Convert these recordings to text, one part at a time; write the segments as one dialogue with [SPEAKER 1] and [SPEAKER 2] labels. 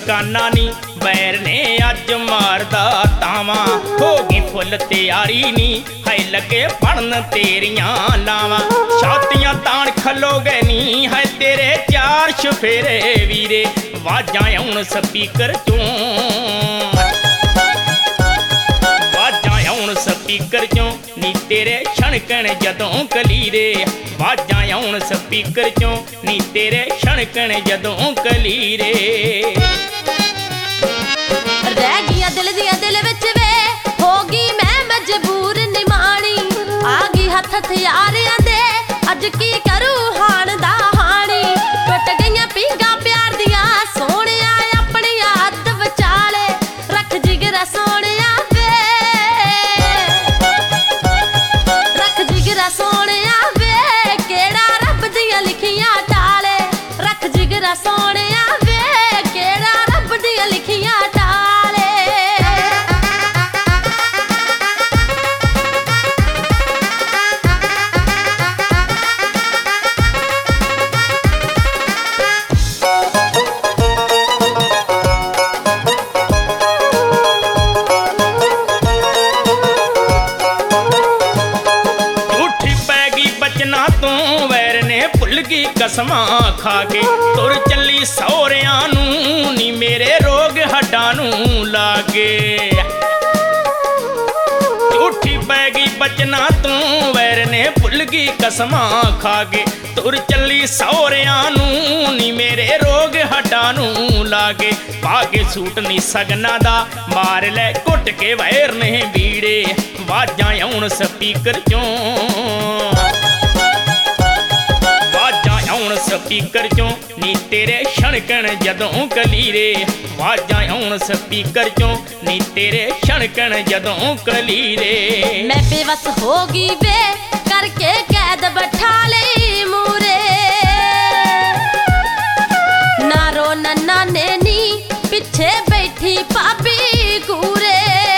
[SPEAKER 1] दुकाना नी बैर ने अज मारदा तावा। हो गई फुल तैयारी नी है लगे पढ़न तेरियां लावा। छातियां तान खलोगे नी है तेरे चार छफेरे वीरे। वाजां आउण स्पीकर चों, वाजां आउण स्पीकर चों नी तेरे छणकण जदों कलीरे। वाजां आउण स्पीकर चों नी तेरे छणकण जदों कलीरे।
[SPEAKER 2] रह गईयां दिल दियां दिल विच वे, हो गई मैं मजबूर निमाणी। आ गई हथ हथियारियां दे, अज की करूं हाण दा हाणी। टुट गईयां पींगा प्यार दियां सोहणिया, अपनी हद विचाले रख जिगरा सोहणिया वे। रख जिगरा सोहणिया वे, केड़ा रब दियां लिखियां टाले। रख जिगरा सोहणिया वे, केड़ा रब दियां लिखियां टाले।
[SPEAKER 1] झूठी पैगी बचना तू वैर ने भुल गई कसमां खा के। तुर चली सौरियां नूं नी मेरे रोग हड्डां नूं लागे। झूठी पैगी बचना तू वैर ने भुल गई कसमां खा के। तुर चली सौरियां नूं नी मेरे रोग हड्डां नूं लागे। पागे सूट नी सगना दा मार ले घुट के वैर ने बीड़े। वाजां आउण स्पीकर चों, वाजां आउण स्पीकर चों नी तेरे छणकण जदों कलीरे। वाजां आउण स्पीकर चों नी तेरे छणकण जदों कलीरे।
[SPEAKER 2] मैं बेबस हो गई वे, करके कैद बैठा लई मूरे। ना रो नन्ना ने नी पिछे बैठी भाभी कूरे।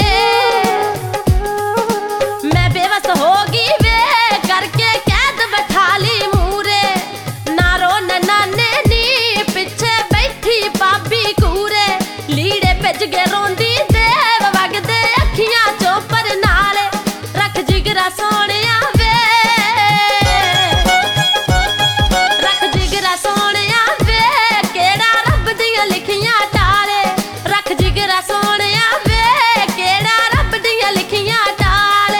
[SPEAKER 2] मैं बेबस हो गई वे, करके कैद बैठा ली मूरे। ना रो नन्ना ने नी पिछे बैठी भाभी कूरे। लीड़े भिज गए रोंदी देव वगदे अखियां चों पर नाले। रख जिगरा सोहणिया वे, रख जिगरा सोहणिया वे, केड़ा रब दियां लिखियां टाले। रख जिगरा सोहणिया वे, केड़ा रब दियां लिखियां टाले।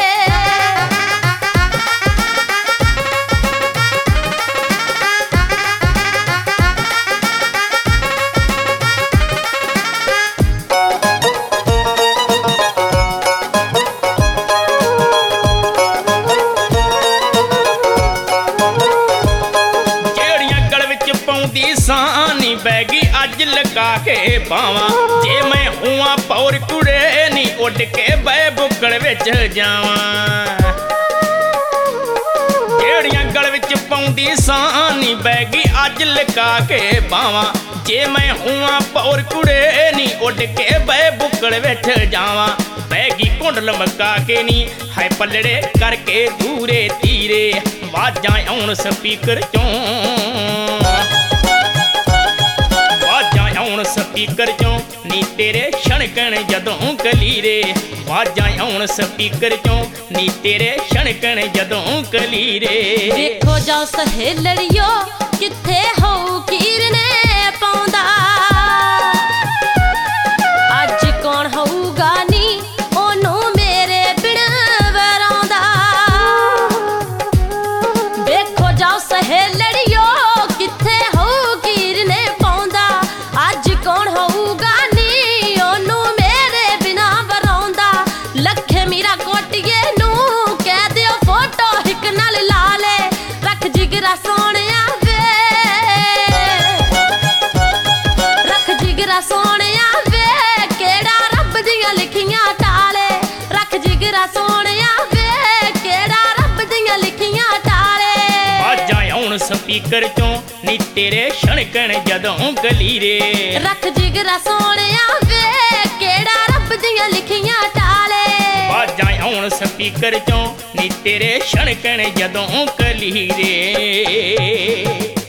[SPEAKER 1] ਜਿਹੜੀਆਂ ਗਲ ਵਿੱਚ ਪਾਉਂਦੀ ਸਾਨੀ ਬੈਗੀ ਅੱਜ ਲਗਾ ਕੇ ਬਾਵਾਂ। ਜੇ ਮੈਂ ਹੂਆਂ ਪੌਰ ਕੁੜੇ ਨੀ ਉੱਡ ਕੇ ਬੈ ਬੁੱਕਲ ਵਿੱਚ ਜਾਵਾਂ। ਜਿਹੜੀਆਂ ਗਲ ਵਿੱਚ ਪਾਉਂਦੀ ਸਾਨੀ ਬੈਗੀ ਅੱਜ ਲਗਾ ਕੇ ਬਾਵਾਂ। ਜੇ ਮੈਂ ਹੂਆਂ ਪੌਰ ਕੁੜੇ ਨੀ ਉੱਡ ਕੇ ਬੈ ਬੁੱਕਲ ਵਿੱਚ ਜਾਵਾਂ। ਬੈਗੀ ਘੁੰਡ ਲਮਕਾ ਕੇ ਨੀ ਹੈ ਪੱਲੜੇ ਕਰਕੇ ਦੂਰੇ ਤੀਰੇ। ਵਾਜਾਂ ਆਉਣ ਸਪੀਕਰ ਚੋਂ, ਵਾਜਾਂ ਆਉਣ ਸਪੀਕਰ ਚੋਂ ਨੀ ਤੇਰੇ ਛਣਕਣ ਜਦੋਂ ਕਲੀਰੇ। ਵਾਜਾਂ ਆਉਣ ਸਪੀਕਰ ਚੋਂ ਨੀ ਤੇਰੇ ਛਣਕਣ ਜਦੋਂ ਕਲੀਰੇ।
[SPEAKER 2] ਦੇਖੋ ਜਾਓ ਸਹੇਲੜਿਓ ਕਿੱਥੇ ਹੋਊ ਕੀਰ ਨੇ ਪਾਉਂਦਾ। ਅੱਜ ਕੌਣ ਹੋਊਗਾ ਨੀ ਉਹਨੂੰ ਮੇਰੇ ਬਿਨ ਵਰਾਉਂਦਾ। ਦੇਖੋ ਜਾਓ ਸਹੇਲੜਿਓ ਕਿੱਥੇ ਹੋਊ ਕੀਰ ਨੇ ਪਾਉਂਦਾ। ਅੱਜ ਕੌਣ ਹੋਊਗਾ ਨੀ ਉਹਨੂੰ ਮੇਰੇ ਬਿਨਾ ਵਰਾਉਂਦਾ। ਲੱਖੇ ਮੀਰਾ ਕੋਟੀਏ ਨੂੰ ਕਹਿ ਦਿਓ ਫੋਟੋ ਹਿੱਕ ਨਾਲ ਲਾ ਲੈ। ਰੱਖ ਜਿਗਰਾ ਸੋਹਣਿਆ ਵੇ, ਰੱਖ ਜਿਗਰਾ ਸੋਹਣਿਆ ਵੇ, ਕਿਹੜਾ ਰੱਬ ਦੀਆਂ ਲਿਖੀਆਂ ਟਾਲੇ। ਰੱਖ ਜਿਗਰਾ ਸੋਹਣਿਆ ਵੇ, ਕਿਹੜਾ ਰੱਬ ਦੀਆਂ ਲਿਖੀਆਂ ਟਾਲੇ।
[SPEAKER 1] ਵਾਜਾਂ ਆਉਣ ਸਪੀਕਰ ਚੋਂ ਨੀ ਤੇਰੇ ਛਣਕਣ ਜਦੋਂ ਕਲੀਰੇ।
[SPEAKER 2] ਰੱਖ ਜਿਗਰਾ ਸੋਹਣਿਆ ਵੇ, ਕਿਹੜਾ ਰੱਬ ਦੀਆਂ ਲਿਖੀਆਂ ਟਾਲੇ।
[SPEAKER 1] ਵਾਜਾਂ ਆਉਣ ਸਪੀਕਰ ਚੋਂ ਨੀ ਤੇਰੇ ਛਣਕਣ ਜਦੋਂ ਕਲੀਰੇ।